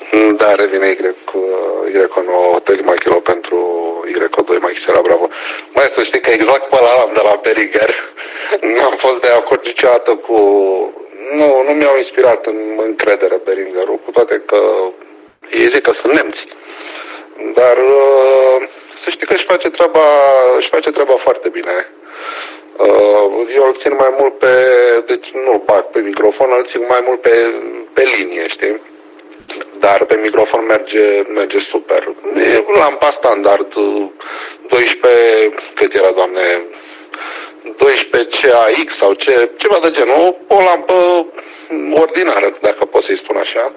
Da, revine Y9 Hotel Machilo pentru Y2 Machila Bravo. Mai să știi că exact pe ăla de la Beringer n-am fost de acord niciodată cu... Nu mi-au inspirat în încredere Beringerul, cu toate că ei zic că sunt nemți. Dar să știi că își face treaba foarte bine. Eu îl țin mai mult pe... Deci nu-l bag pe microfon, îl țin mai mult pe linie, știi? Dar pe microfon merge super. E lampa standard, 12, cât era, Doamne, 12 CAX sau ceva de genul, o lampă ordinară, dacă pot să-i spun așa.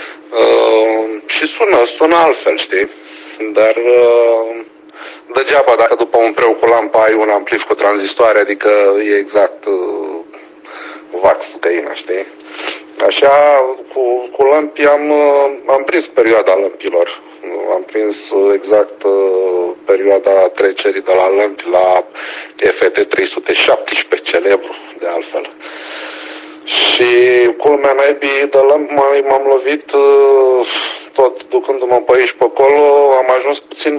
Și sună altfel, știi? Dar degeaba dacă după un preu cu lampa ai un amplif cu tranzistoare, adică e exact vax găina, știi? Așa, cu lămpi am prins perioada lămpilor. Am prins exact perioada trecerii de la lămpi la FT 317, celebru, de altfel. Și culmea naibii de lămpi m-am lovit tot ducându-mă pe aici pe acolo, am ajuns puțin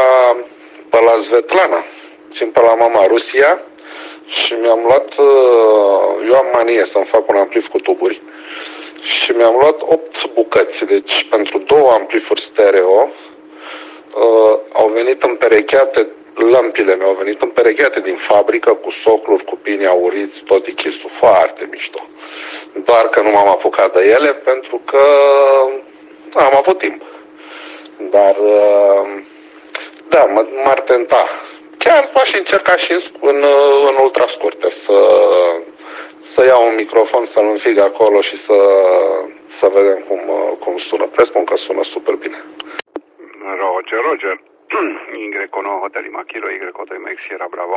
pe la Svetlana, puțin pe la Mama Rusia și mi-am luat, eu am manie să-mi fac un amplif cu tuburi și mi-am luat 8 bucăți, deci pentru 2 amplifuri stereo au venit împerecheate, lămpile mi-au venit împerecheate din fabrică cu socluri, cu pini auriți, tot dichisul, foarte mișto. Doar că nu m-am apucat de ele pentru că am avut timp. Dar da, m-ar tenta. Chiar aș încerca și în ultrascurte să iau un microfon, să-l înfig acolo și să vedem cum sună. Presupun că sună super bine. Roger. Y9 Hotel Machilo, Y2 Sierra Bravo.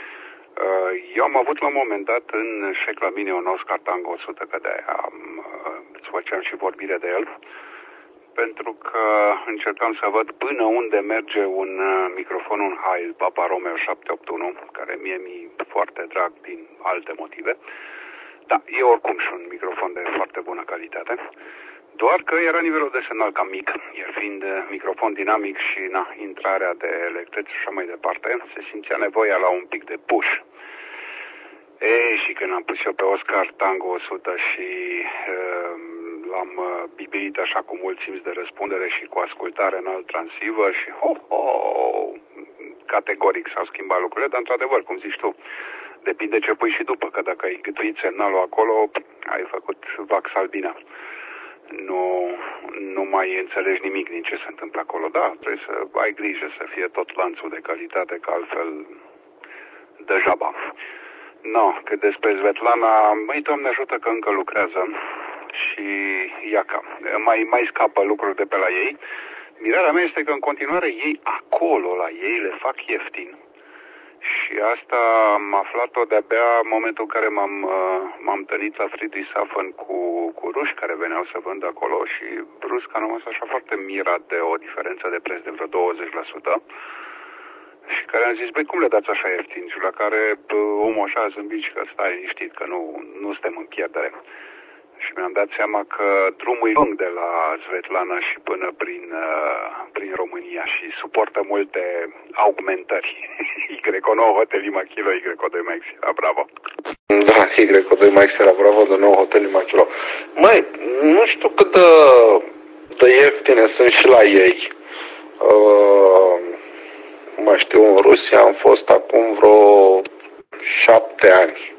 Eu am avut la un moment dat în șec la mine un Oscar Tango 100, că de-aia îți făceam și vorbire de el, pentru că încercam să văd până unde merge un microfon, un Heil Papa Romeo 781, care mie mi-e foarte drag din alte motive. Da, e oricum și un microfon de foarte bună calitate, doar că era nivelul de semnal cam mic, el fiind microfon dinamic și intrarea de electrici și așa mai departe, se simțea nevoia la un pic de push. Și când am pus eu pe Oscar Tango 100 și l-am bibirit așa cu mult simț de răspundere și cu ascultare în alt transceiver și categoric s-au schimbat lucrurile, dar într-adevăr, cum zici tu, depinde ce pui și după, că dacă ai gâtuit semnalul acolo, ai făcut vax albina. Nu mai înțelegi nimic din ce se întâmplă acolo. Da, trebuie să ai grijă să fie tot lanțul de calitate, că altfel degeaba. Cât despre Svetlana, măi, Doamne ajută că încă lucrează și iaca. Mai scapă lucruri de pe la ei. Mirarea mea este că în continuare ei acolo la ei le fac ieftin. Și asta am aflat-o de-abia în momentul în care m-am întâlnit la Friedrichshafen cu ruși care veneau să vândă acolo și brusc am rămas așa foarte mirat de o diferență de preț de vreo 20%. Și care am zis, băi, cum le dați așa ieftin? Și la care omul așa a zâmbit și că stai liniștit, că nu suntem în pierdere. Și mi-am dat seama că drumul e lung de la Svetlana și până prin România și suportă multe augmentări. Y9 Hotel Machilo, Y2 Sierra Bravo. Da, Y2 Sierra Bravo, de nou Hotel Machilo. Măi, nu știu cât de ieftine sunt și la ei. Mă știu, în Rusia am fost acum vreo 7 ani.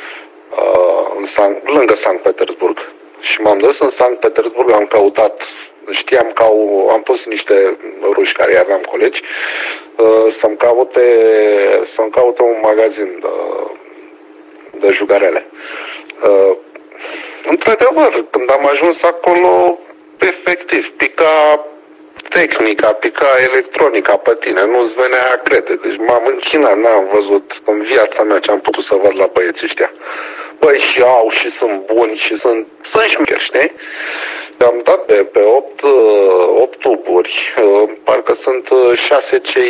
Lângă Sankt Petersburg. Și m-am dus în Sankt Petersburg, am căutat, știam că am pus niște ruși care aveam colegi să-mi caute un magazin de jugarele. Într-adevăr, când am ajuns acolo, efectiv, pica tehnica, pica electronica pe tine, nu-ți venea a crede. Deci m-am închinat, n-am văzut în viața mea ce am putut să văd la băieții ăștia. Băi, și au, și sunt buni, și sunt șmecheri, știi? Am dat pe 8 tuburi, parcă sunt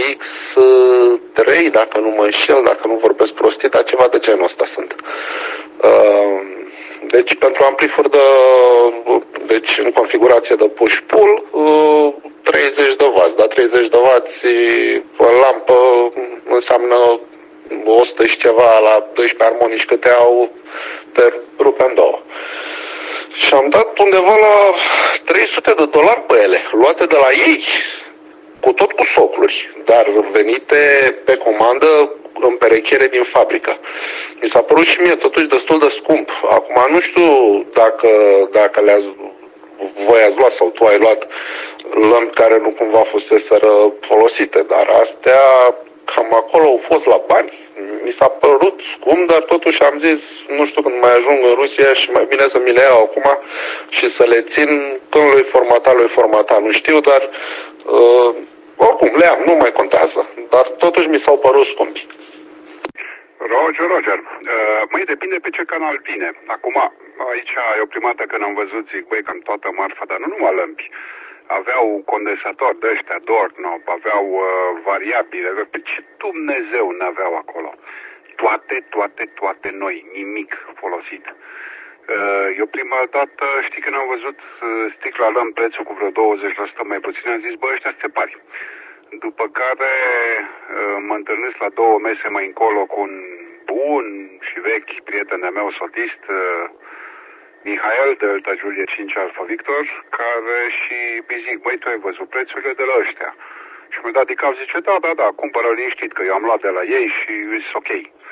6CX3, dacă nu mă înșel, dacă nu vorbesc prostii, dar ceva de genul ăsta sunt. Deci pentru amplifuri deci în configurație de push-pull 30 de W, dar 30 de W lampă înseamnă 100 și ceva la 12 armonici câte au rupe în două. Și am dat undeva la $300 pe ele, luate de la ei, tot cu socluri, dar venite pe comandă în perechiere din fabrică. Mi s-a părut și mie totuși destul de scump. Acum nu știu dacă voi ați luat sau tu ai luat lămpi care nu cumva fuseseră folosite, dar astea cam acolo au fost la bani. Mi s-a părut scump, dar totuși am zis, nu știu când mai ajung în Rusia și mai bine să mi le iau acum și să le țin când lui formata, nu știu, dar oricum le am, nu mai contează, dar totuși mi s-au părut scumpi. Roger. Măi, depinde pe ce canal vine. Acum, aici e o primă dată când am văzut, zic, băi, cam toată marfa, dar nu numai lămpi. Aveau condensatori de ăștia, Dorknop, aveau variabile, pe ce Dumnezeu n-aveau acolo? Toate noi, nimic folosit. Eu prima dată, știi, când am văzut sticla lămpi, prețul cu vreo 20% mai puțin, am zis, bă, ăștia se pari. După care mă întâlnesc la 2 mese mai încolo cu un bun și vechi prieten de meu, sotist, Mihail, Delta Julie 5 Alpha Victor, care și îi zic, băi, tu ai văzut prețurile de la ăștia? Și mi-a dat de cap, zice, da, cumpără liniștit, că eu am luat de la ei și e ok.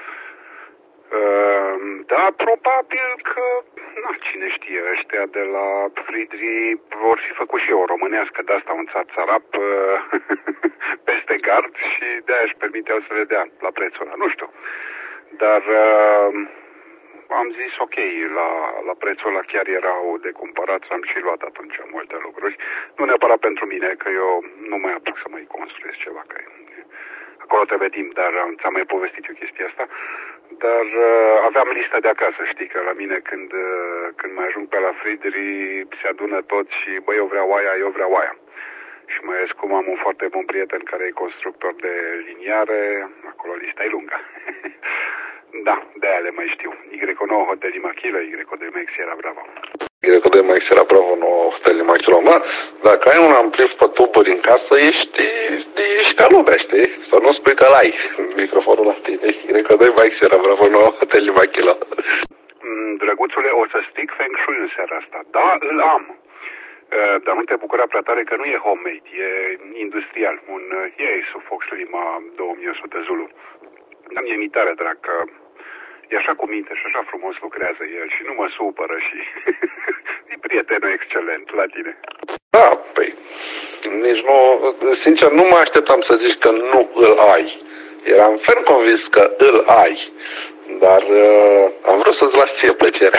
Da, probabil că, cine știe, ăștia de la Fridri vor fi făcut și eu o românească de asta, un țarțarap peste gard și de-aia își permiteau să le dea la prețul ăla, nu știu. Dar am zis ok, la prețul ăla chiar erau de cumpărat, am și luat atunci multe lucruri. Nu neapărat pentru mine, că eu nu mai apuc să mai construiesc ceva, că acolo trebuie timp, dar ți-am mai povestit eu chestia asta. Dar aveam lista de acasă, știi, că la mine când mai ajung pe la Fridri se adună toți și băi, eu vreau aia. Și mai ales cum am un foarte bun prieten care e constructor de liniare, acolo lista e lungă. Da, de-aia le mai știu. Y9 Hotel Imachila, Y2 Sierra Bravo. Y2 Sierra Bravo, 9 Hotel Imachila. Mă, dacă ai un amplif pe tuburi în casă, ești ca lumea, știi? Să nu spui că l-ai microfonul la tine. Y2 Sierra Bravo, 9 Hotel Imachila. Drăguțule, o să stic Feng Shui în seara asta. Da, îl am. Dar nu te bucura prea tare că nu e homemade, e industrial. Un Yaesu Fox Lima 2100 Zulu. Dar mi-e mitare, drag, că e așa cu minte și așa frumos lucrează el și nu mă supără și e prietenul excelent la tine. Da, păi, nici nu, sincer, nu mă așteptam să zici că nu îl ai. Eram ferm convins că îl ai, dar am vrut să-ți las ție plăcerea.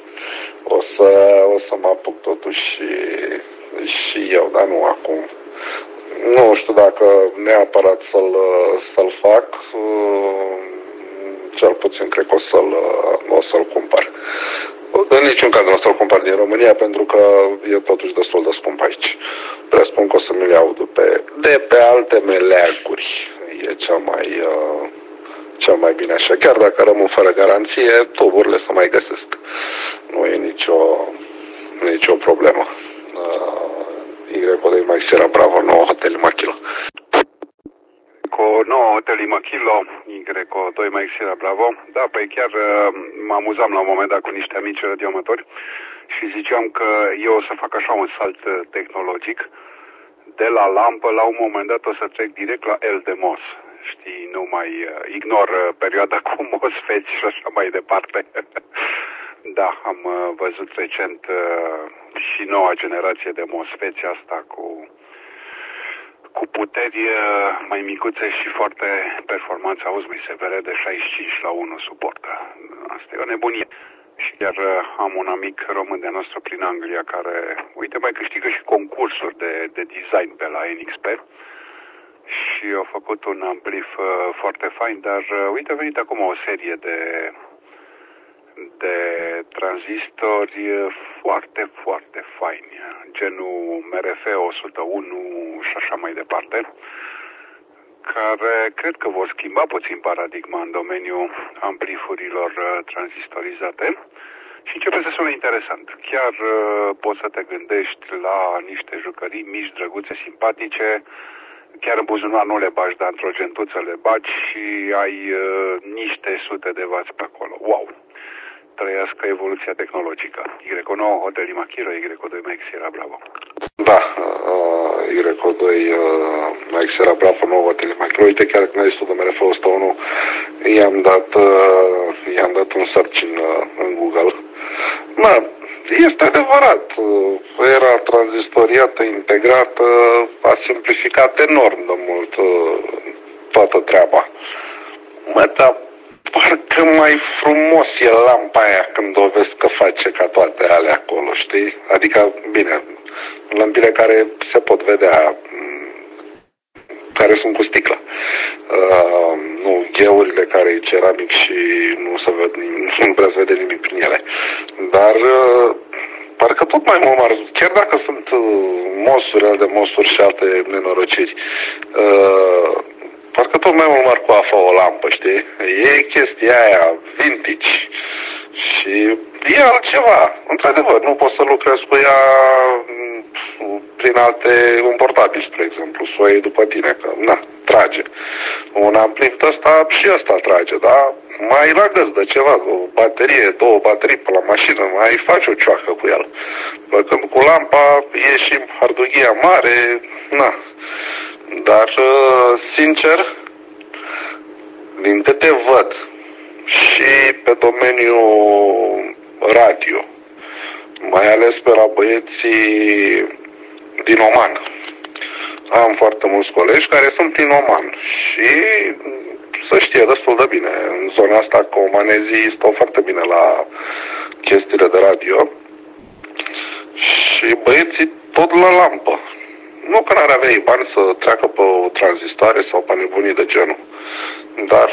O să mă apuc totuși și eu, dar nu acum. Nu știu dacă neapărat să-l fac, cel puțin cred că o să-l cumpăr. În niciun caz nu o să-l cumpăr din România, pentru că e totuși destul de scump aici. Presupun că o să mi le iau de pe alte meleaguri. E cel mai bine așa. Chiar dacă rămân fără garanție, tuburile se mai găsesc. Nu e nicio problemă. Y2 Mike Sierra Bravo, 9 Hotel Imachila. Cu 9 Hotel Imachila, Y2 Mike Sierra Bravo. Da, păi chiar mă amuzam la un moment dat cu niște amici radioamatori și ziceam că eu o să fac așa un salt tehnologic. De la lampă, la un moment dat o să trec direct la LDMOS. Știi, nu mai ignor perioada cu MOSFET și așa mai departe. Da, am văzut recent și noua generație de MOSFET asta cu puteri mai micuțe și foarte performanță, auzi, severe de 65:1 suportă. Asta e o nebunie. Și chiar am un amic român de nostru prin Anglia care, uite, mai câștigă și concursuri de design pe la NXP și a făcut un amplif foarte fain, dar uite, a venit acum o serie de tranzistori foarte, foarte faini, genul MRF 101 și așa mai departe. care cred că vor schimba puțin paradigma în domeniul amplifurilor tranzistorizate și începe să sună interesant. Chiar poți să te gândești la niște jucării mici, drăguțe, simpatice, chiar în buzunar nu le bagi, dar într-o gentuță le bagi și ai niște sute de wați pe acolo. Wow! Trăiască evoluția tehnologică. Y9, Hotel Imachiro, Y2 Max Sierra Bravo. Da, Y2 Max Sierra Bravo, 9 Hotel Imachiro. Uite, chiar când ai zis tu de MRF 101, i-am dat un search în Google. Da, este adevărat. Era tranzistoriată, integrată, a simplificat enorm de mult toată treaba. Dar parcă mai frumos e lampa aia când o vezi că face ca toate alea acolo, știi? Adică, bine, lămpile care se pot vedea, care sunt cu sticlă. Nu gheurile care e ceramic și nu prea se vede nimic prin ele. Dar parcă tot mai mult, chiar dacă sunt mosuri și alte nenorociri, parcă tot mai mult cu AFA o lampă, știi? E chestia aia vintage și e altceva. Într-adevăr, nu poți să lucrezi cu ea prin un portabil, spre exemplu, să o iei după tine, că, na, trage. Un amplific ăsta și ăsta trage, da? Mai ragăți de ceva, o baterie, 2 baterii pe la mașină, mai faci o cioacă cu el. Când cu lampa e și hardughia mare, na. Dar, sincer, din câte văd și pe domeniul radio, mai ales pe la băieții din Oman, am foarte mulți colegi care sunt din Oman și să știe destul de bine. În zona asta că omanezii stau foarte bine la chestiile de radio și băieții tot la lampă. Nu că n-ar avea ei bani să treacă pe o tranzistoare sau pe nebunii de genul, dar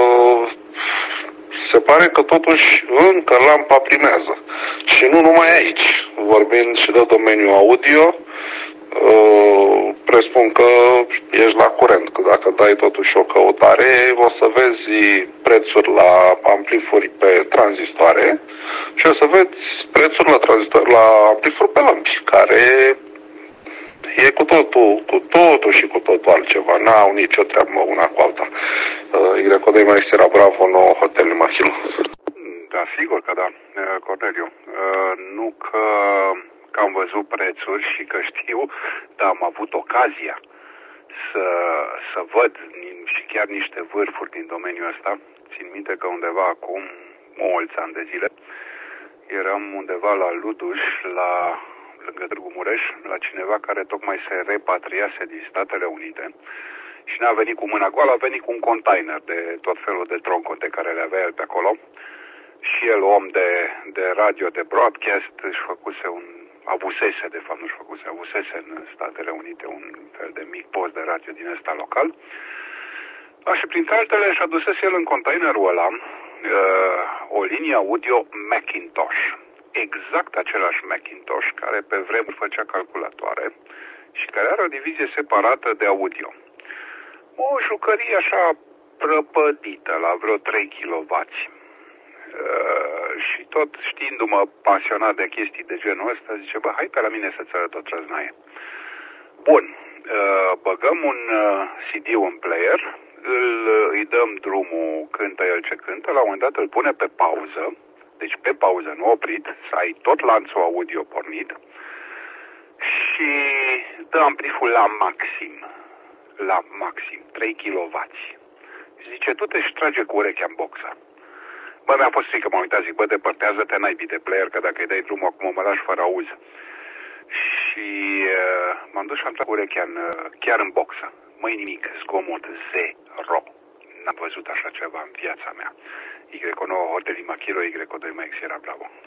se pare că totuși încă lampa primează. Și nu numai aici. Vorbind și de domeniul audio, presupun că ești la curent, că dacă dai totuși o căutare, o să vezi prețuri la amplifuri pe tranzistoare și o să vezi prețuri la amplifuri pe lămpi, care e cu totul și cu totul altceva. N-au nicio treabă una cu alta. Y2 Max Sierra Bravo, 9 Hotel Imachilo. Da, sigur că da, Corneliu. Nu că am văzut prețuri și că știu, dar am avut ocazia să văd și chiar niște vârfuri din domeniul ăsta. Țin minte că undeva acum mulți ani de zile eram undeva la Luduș, lângă Târgu Mureș, la cineva care tocmai se repatriase din Statele Unite și n-a venit cu mâna goală, a venit cu un container de tot felul de troncote care le avea el pe acolo și el, om de radio, de broadcast, avusese în Statele Unite un fel de mic post de radio din ăsta local. Și printre altele și-a adusese el în containerul ăla o linie audio Macintosh. Exact același Macintosh care pe vremuri făcea calculatoare și care are o divizie separată de audio. O jucărie așa prăpădită la vreo 3 kW. Și tot știindu-mă pasionat de chestii de genul ăsta, zice, bă, hai pe la mine să-ți arăt o trăznaie. Bun, băgăm un CD în player, îi dăm drumul, cântă el ce cântă, la un moment dat îl pune pe pauză, deci pe pauză, nu oprit, să ai tot lanțul audio pornit și dă ampliful la maxim, 3 kW. Zice, du-te și trage cu urechea în boxă. Bă, mi-a fost frică, m-am uitat, zic, bă, depărtează-te naibii de player, că dacă îi dai drumul acum mă lași fără auz. Și m-am dus și am tras cu urechea chiar în boxă. Măi nimic, zgomot, zero. N-am văzut așa ceva în viața mea. Y9 Hotel Imachiro, Y2 Max Sierra Bravo.